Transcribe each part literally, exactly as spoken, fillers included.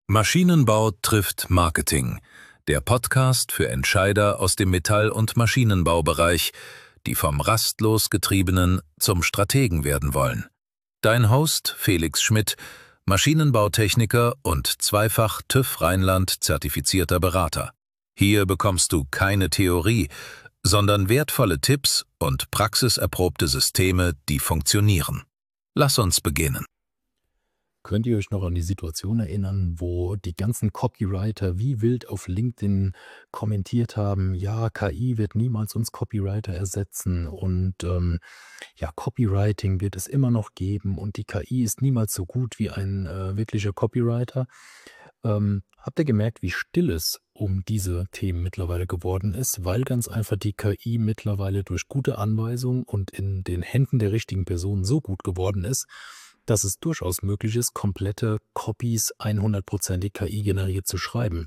Maschinenbau trifft Marketing, der Podcast für Entscheider aus dem Metall- und Maschinenbaubereich, die vom rastlos Getriebenen zum Strategen werden wollen. Dein Host Felix Schmidt, Maschinenbautechniker und zweifach TÜV Rheinland zertifizierter Berater. Hier bekommst du keine Theorie, sondern wertvolle Tipps und praxiserprobte Systeme, die funktionieren. Lass uns beginnen. Könnt ihr euch noch an die Situation erinnern, wo die ganzen Copywriter wie wild auf LinkedIn kommentiert haben, ja, K I wird niemals uns Copywriter ersetzen und ähm, ja, Copywriting wird es immer noch geben und die K I ist niemals so gut wie ein äh, wirklicher Copywriter. Ähm, habt ihr gemerkt, wie still es um diese Themen mittlerweile geworden ist, weil ganz einfach die K I mittlerweile durch gute Anweisungen und in den Händen der richtigen Personen so gut geworden ist, dass es durchaus möglich ist, komplette Copies hundertprozentig K I generiert zu schreiben.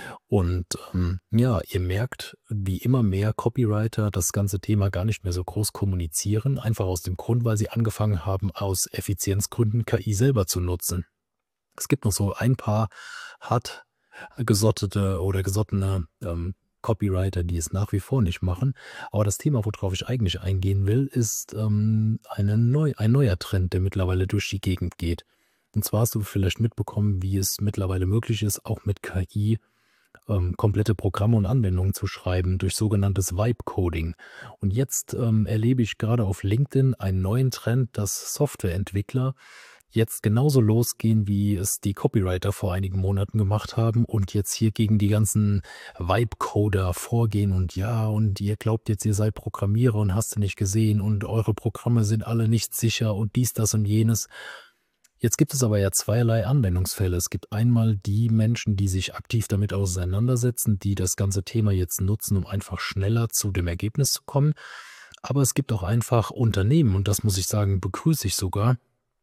Und ähm, ja, ihr merkt, wie immer mehr Copywriter das ganze Thema gar nicht mehr so groß kommunizieren, einfach aus dem Grund, weil sie angefangen haben, aus Effizienzgründen K I selber zu nutzen. Es gibt noch so ein paar hart gesottete oder gesottene ähm, Copywriter, die es nach wie vor nicht machen. Aber das Thema, worauf ich eigentlich eingehen will, ist ähm, eine neu, ein neuer Trend, der mittlerweile durch die Gegend geht. Und zwar hast du vielleicht mitbekommen, wie es mittlerweile möglich ist, auch mit K I ähm, komplette Programme und Anwendungen zu schreiben durch sogenanntes Vibe-Coding. Und jetzt ähm, erlebe ich gerade auf LinkedIn einen neuen Trend, dass Softwareentwickler jetzt genauso losgehen, wie es die Copywriter vor einigen Monaten gemacht haben und jetzt hier gegen die ganzen Vibe-Coder vorgehen und ja, und ihr glaubt jetzt, ihr seid Programmierer und hast du nicht gesehen und eure Programme sind alle nicht sicher und dies, das und jenes. Jetzt gibt es aber ja zweierlei Anwendungsfälle. Es gibt einmal die Menschen, die sich aktiv damit auseinandersetzen, die das ganze Thema jetzt nutzen, um einfach schneller zu dem Ergebnis zu kommen. Aber es gibt auch einfach Unternehmen, und das muss ich sagen, begrüße ich sogar,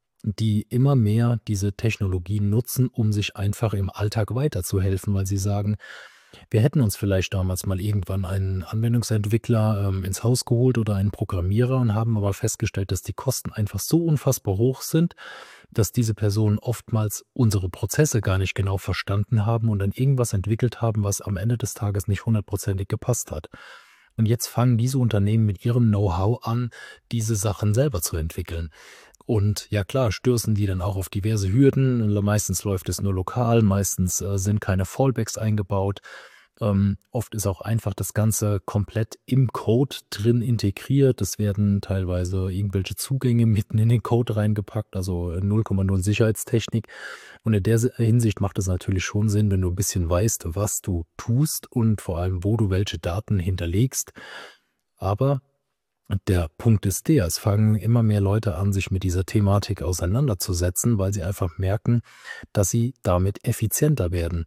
die immer mehr diese Technologien nutzen, um sich einfach im Alltag weiterzuhelfen, weil sie sagen, wir hätten uns vielleicht damals mal irgendwann einen Anwendungsentwickler ähm, ins Haus geholt oder einen Programmierer und haben aber festgestellt, dass die Kosten einfach so unfassbar hoch sind, dass diese Personen oftmals unsere Prozesse gar nicht genau verstanden haben und dann irgendwas entwickelt haben, was am Ende des Tages nicht hundertprozentig gepasst hat. Und jetzt fangen diese Unternehmen mit ihrem Know-how an, diese Sachen selber zu entwickeln. Und ja klar, stürzen die dann auch auf diverse Hürden. Meistens läuft es nur lokal, meistens äh, sind keine Fallbacks eingebaut. Ähm, oft ist auch einfach das Ganze komplett im Code drin integriert. Es werden teilweise irgendwelche Zugänge mitten in den Code reingepackt, also null Komma null Sicherheitstechnik. Und in der Hinsicht macht es natürlich schon Sinn, wenn du ein bisschen weißt, was du tust und vor allem, wo du welche Daten hinterlegst. Aber der Punkt ist der, es fangen immer mehr Leute an, sich mit dieser Thematik auseinanderzusetzen, weil sie einfach merken, dass sie damit effizienter werden.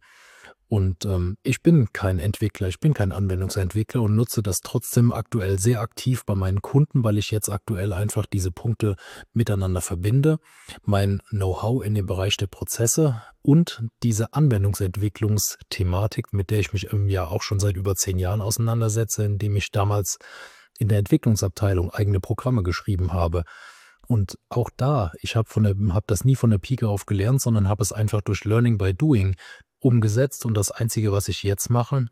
Und ähm, ich bin kein Entwickler, ich bin kein Anwendungsentwickler und nutze das trotzdem aktuell sehr aktiv bei meinen Kunden, weil ich jetzt aktuell einfach diese Punkte miteinander verbinde. Mein Know-how in dem Bereich der Prozesse und diese Anwendungsentwicklungsthematik, mit der ich mich im Jahr auch schon seit über zehn Jahren auseinandersetze, indem ich damals in der Entwicklungsabteilung eigene Programme geschrieben habe. Und auch da, ich habe von der, habe das nie von der Pike auf gelernt, sondern habe es einfach durch Learning by Doing umgesetzt. Und das Einzige, was ich jetzt mache,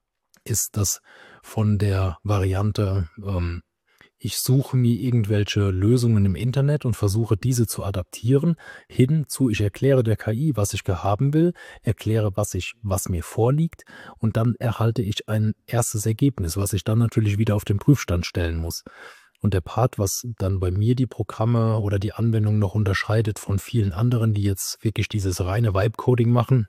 ist das von der Variante, ähm, ich suche mir irgendwelche Lösungen im Internet und versuche diese zu adaptieren, hin zu, ich erkläre der K I, was ich haben will, erkläre, was ich, was mir vorliegt und dann erhalte ich ein erstes Ergebnis, was ich dann natürlich wieder auf den Prüfstand stellen muss. Und der Part, was dann bei mir die Programme oder die Anwendung noch unterscheidet von vielen anderen, die jetzt wirklich dieses reine Vibe-Coding machen,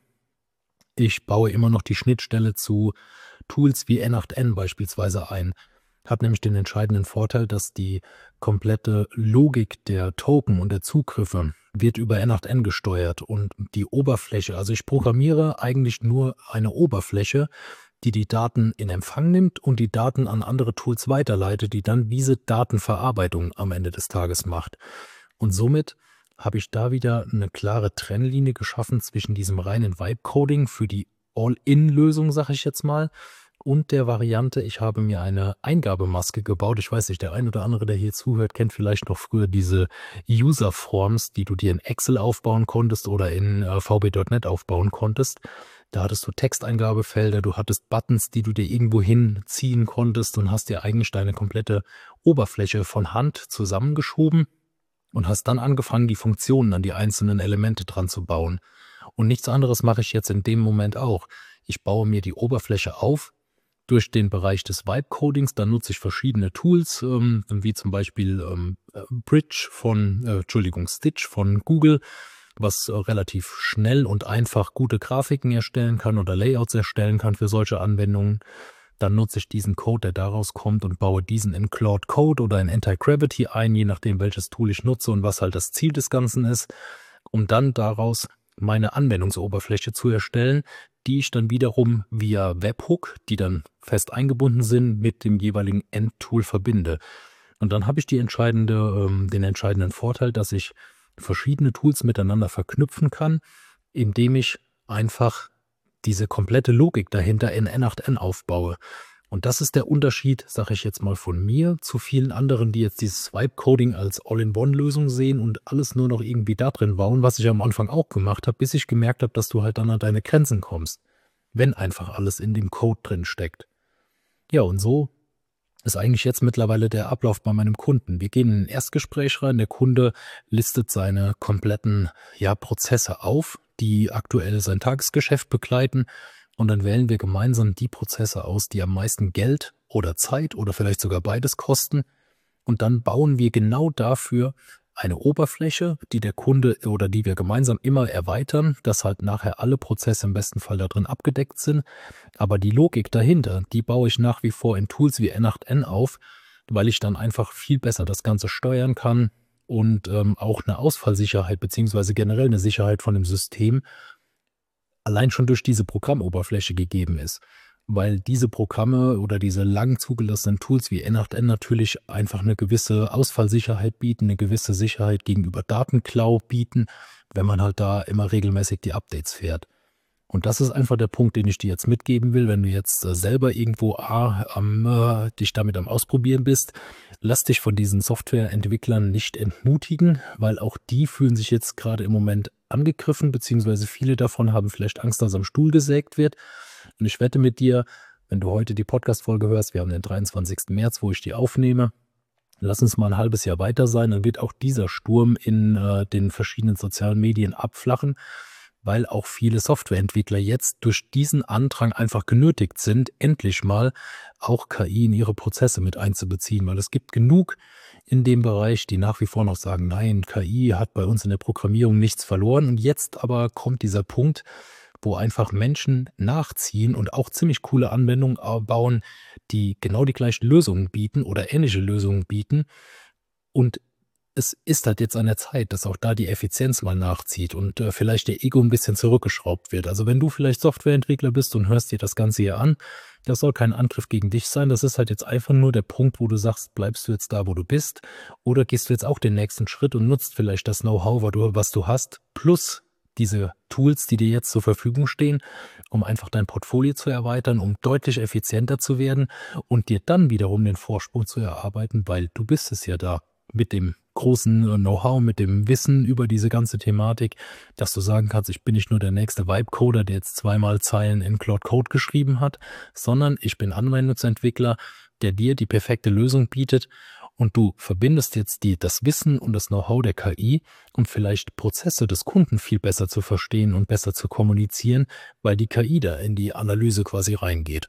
ich baue immer noch die Schnittstelle zu Tools wie N acht N beispielsweise ein. Hat nämlich den entscheidenden Vorteil, dass die komplette Logik der Token und der Zugriffe wird über N acht N gesteuert und die Oberfläche, also ich programmiere eigentlich nur eine Oberfläche, die die Daten in Empfang nimmt und die Daten an andere Tools weiterleitet, die dann diese Datenverarbeitung am Ende des Tages macht. Und somit habe ich da wieder eine klare Trennlinie geschaffen zwischen diesem reinen Vibe-Coding für die All-in-Lösung, sage ich jetzt mal, und der Variante, ich habe mir eine Eingabemaske gebaut. Ich weiß nicht, der ein oder andere, der hier zuhört, kennt vielleicht noch früher diese User-Forms, die du dir in Excel aufbauen konntest oder in äh, V B Punkt net aufbauen konntest. Da hattest du Texteingabefelder, du hattest Buttons, die du dir irgendwo hinziehen konntest und hast dir eigentlich deine komplette Oberfläche von Hand zusammengeschoben und hast dann angefangen, die Funktionen an die einzelnen Elemente dran zu bauen. Und nichts anderes mache ich jetzt in dem Moment auch. Ich baue mir die Oberfläche auf durch den Bereich des Vibe-Codings. Dann nutze ich verschiedene Tools, ähm, wie zum Beispiel ähm, Bridge von, äh, Entschuldigung, Stitch von Google, was äh, relativ schnell und einfach gute Grafiken erstellen kann oder Layouts erstellen kann für solche Anwendungen. Dann nutze ich diesen Code, der daraus kommt, und baue diesen in Claude Code oder in Anti-Gravity ein, je nachdem, welches Tool ich nutze und was halt das Ziel des Ganzen ist, um dann daraus meine Anwendungsoberfläche zu erstellen, die ich dann wiederum via Webhook, die dann fest eingebunden sind, mit dem jeweiligen Endtool verbinde. Und dann habe ich die entscheidende, ähm, den entscheidenden Vorteil, dass ich verschiedene Tools miteinander verknüpfen kann, indem ich einfach diese komplette Logik dahinter in N acht n aufbaue. Und das ist der Unterschied, sage ich jetzt mal, von mir zu vielen anderen, die jetzt dieses Vibe-Coding als All-in-One-Lösung sehen und alles nur noch irgendwie da drin bauen, was ich am Anfang auch gemacht habe, bis ich gemerkt habe, dass du halt dann an deine Grenzen kommst, wenn einfach alles in dem Code drin steckt. Ja, und so ist eigentlich jetzt mittlerweile der Ablauf bei meinem Kunden. Wir gehen in ein Erstgespräch rein, der Kunde listet seine kompletten ja, Prozesse auf, die aktuell sein Tagesgeschäft begleiten, und dann wählen wir gemeinsam die Prozesse aus, die am meisten Geld oder Zeit oder vielleicht sogar beides kosten, und dann bauen wir genau dafür eine Oberfläche, die der Kunde oder die wir gemeinsam immer erweitern, dass halt nachher alle Prozesse im besten Fall da drin abgedeckt sind. Aber die Logik dahinter, die baue ich nach wie vor in Tools wie N acht n auf, weil ich dann einfach viel besser das Ganze steuern kann und ähm, auch eine Ausfallsicherheit beziehungsweise generell eine Sicherheit von dem System allein schon durch diese Programmoberfläche gegeben ist. Weil diese Programme oder diese lang zugelassenen Tools wie N acht n natürlich einfach eine gewisse Ausfallsicherheit bieten, eine gewisse Sicherheit gegenüber Datenklau bieten, wenn man halt da immer regelmäßig die Updates fährt. Und das ist einfach der Punkt, den ich dir jetzt mitgeben will, wenn du jetzt äh, selber irgendwo ah, am, äh, dich damit am Ausprobieren bist. Lass dich von diesen Softwareentwicklern nicht entmutigen, weil auch die fühlen sich jetzt gerade im Moment angegriffen, beziehungsweise viele davon haben vielleicht Angst, dass am Stuhl gesägt wird. Und ich wette mit dir, wenn du heute die Podcast-Folge hörst, wir haben den dreiundzwanzigsten März, wo ich die aufnehme, lass uns mal ein halbes Jahr weiter sein, dann wird auch dieser Sturm in äh, den verschiedenen sozialen Medien abflachen, weil auch viele Softwareentwickler jetzt durch diesen Andrang einfach genötigt sind, endlich mal auch K I in ihre Prozesse mit einzubeziehen, weil es gibt genug in dem Bereich, die nach wie vor noch sagen, nein, K I hat bei uns in der Programmierung nichts verloren. Und jetzt aber kommt dieser Punkt, wo einfach Menschen nachziehen und auch ziemlich coole Anwendungen bauen, die genau die gleichen Lösungen bieten oder ähnliche Lösungen bieten. Und es ist halt jetzt an der Zeit, dass auch da die Effizienz mal nachzieht und äh, vielleicht der Ego ein bisschen zurückgeschraubt wird. Also wenn du vielleicht Softwareentwickler bist und hörst dir das Ganze hier an, das soll kein Angriff gegen dich sein. Das ist halt jetzt einfach nur der Punkt, wo du sagst, bleibst du jetzt da, wo du bist, oder gehst du jetzt auch den nächsten Schritt und nutzt vielleicht das Know-how, was du hast, plus diese Tools, die dir jetzt zur Verfügung stehen, um einfach dein Portfolio zu erweitern, um deutlich effizienter zu werden und dir dann wiederum den Vorsprung zu erarbeiten, weil du bist es ja da mit dem großen Know-how, mit dem Wissen über diese ganze Thematik, dass du sagen kannst, ich bin nicht nur der nächste Vibe-Coder, der jetzt zweimal Zeilen in Claude Code geschrieben hat, sondern ich bin Anwendungsentwickler, der dir die perfekte Lösung bietet, und du verbindest jetzt die, das Wissen und das Know-how der K I, um vielleicht Prozesse des Kunden viel besser zu verstehen und besser zu kommunizieren, weil die K I da in die Analyse quasi reingeht.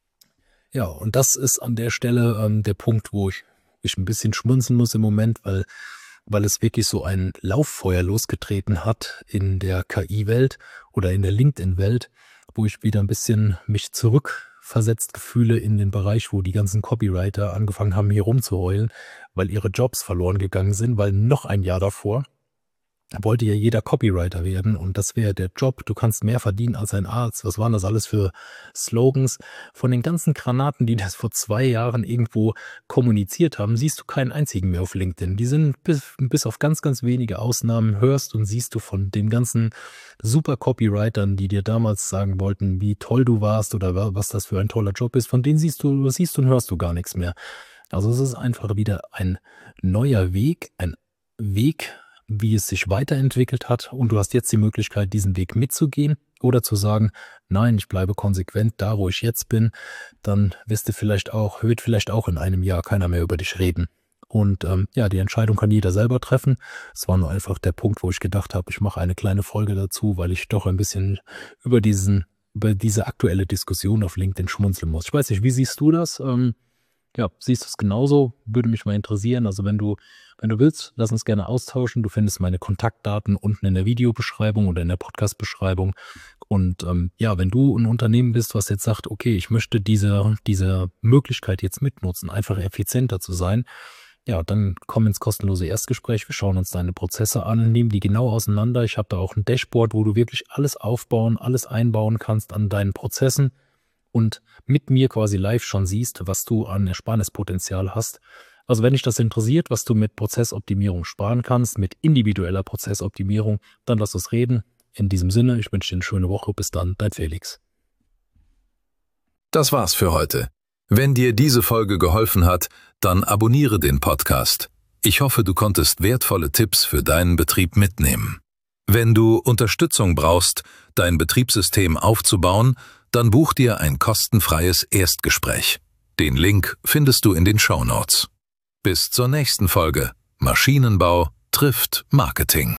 Ja, und das ist an der Stelle ähm, der Punkt, wo ich ich ein bisschen schmunzeln muss im Moment, weil, weil es wirklich so ein Lauffeuer losgetreten hat in der K I-Welt oder in der LinkedIn-Welt, wo ich wieder ein bisschen mich zurückversetzt fühle in den Bereich, wo die ganzen Copywriter angefangen haben, hier rumzuheulen, weil ihre Jobs verloren gegangen sind, weil noch ein Jahr davor wollte ja jeder Copywriter werden und das wäre der Job. Du kannst mehr verdienen als ein Arzt. Was waren das alles für Slogans? Von den ganzen Granaten, die das vor zwei Jahren irgendwo kommuniziert haben, siehst du keinen einzigen mehr auf LinkedIn. Die sind bis, bis auf ganz, ganz wenige Ausnahmen hörst und siehst du von den ganzen super Copywritern, die dir damals sagen wollten, wie toll du warst oder was das für ein toller Job ist. Von denen siehst du, siehst und hörst du gar nichts mehr. Also es ist einfach wieder ein neuer Weg, ein Weg, wie es sich weiterentwickelt hat und du hast jetzt die Möglichkeit, diesen Weg mitzugehen oder zu sagen, nein, ich bleibe konsequent da, wo ich jetzt bin, dann wirst du vielleicht auch, wird vielleicht auch in einem Jahr keiner mehr über dich reden. Und ähm, ja, die Entscheidung kann jeder selber treffen. Es war nur einfach der Punkt, wo ich gedacht habe, ich mache eine kleine Folge dazu, weil ich doch ein bisschen über diesen, über diese aktuelle Diskussion auf LinkedIn schmunzeln muss. Ich weiß nicht, wie siehst du das? Ähm, Ja, siehst du es genauso? Würde mich mal interessieren. Also wenn du, wenn du willst, lass uns gerne austauschen. Du findest meine Kontaktdaten unten in der Videobeschreibung oder in der Podcast-Beschreibung. Und ähm, ja, wenn du ein Unternehmen bist, was jetzt sagt, okay, ich möchte diese, diese Möglichkeit jetzt mitnutzen, einfach effizienter zu sein, ja, dann komm ins kostenlose Erstgespräch. Wir schauen uns deine Prozesse an, nehmen die genau auseinander. Ich habe da auch ein Dashboard, wo du wirklich alles aufbauen, alles einbauen kannst an deinen Prozessen. Und mit mir quasi live schon siehst, was du an Ersparnispotenzial hast. Also wenn dich das interessiert, was du mit Prozessoptimierung sparen kannst, mit individueller Prozessoptimierung, dann lass uns reden. In diesem Sinne, ich wünsche dir eine schöne Woche. Bis dann, dein Felix. Das war's für heute. Wenn dir diese Folge geholfen hat, dann abonniere den Podcast. Ich hoffe, du konntest wertvolle Tipps für deinen Betrieb mitnehmen. Wenn du Unterstützung brauchst, dein Betriebssystem aufzubauen, dann buch dir ein kostenfreies Erstgespräch. Den Link findest du in den Shownotes. Bis zur nächsten Folge. Maschinenbau trifft Marketing.